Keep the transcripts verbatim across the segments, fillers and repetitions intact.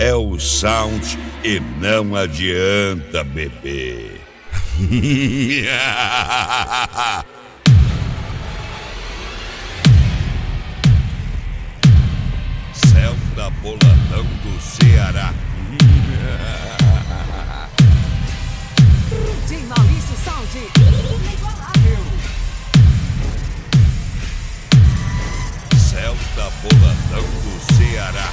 é o Sound e não adianta beber. Celta Boladão do Ceará. De Maurício Sound, inigualável. Celta Boladão do Ceará.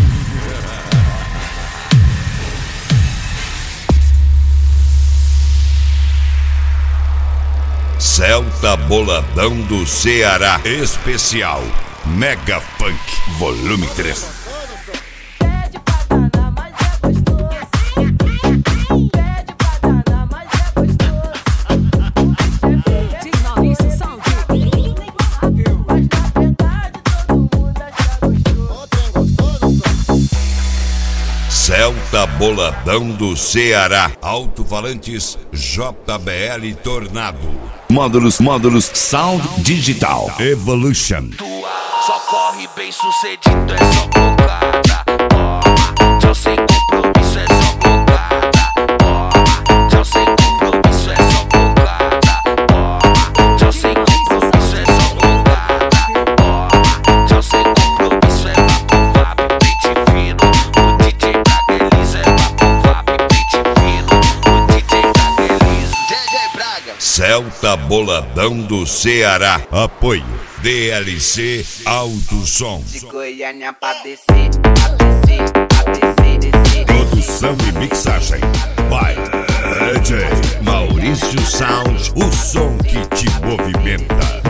Celta Boladão do Ceará. Especial Mega Funk Volume três. Pede pra danar, mas é gostoso. Pede pra danar, mas é gostoso. De Maurício Sound, inigualável. Mas na verdade todo mundo acha gostoso. Celta Boladão do Ceará. Alto-falantes J B L Tornado. Módulos, módulos, Sound Digital Evolution. Só corre bem sucedido, é só cocada. Toma, tchau sem compromisso, é só cocada. Toma, tchau sem compromisso, é só cocada. Toma, tchau sem compromisso, é só cocada. Toma, tchau sem compromisso, é papo vapo, pente fino. O D J Braga Elisa é papo vapo, pente fino. O D J Braga Elisa, D J Braga. Celta Boladão do Ceará. Apoio D L C Alto Som. De Goiânia pra descer, pra descer, pra descer, descer. Produção e mixagem by D J Maurício Sound. O som que te movimenta.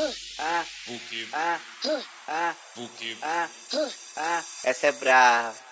Essa é brava.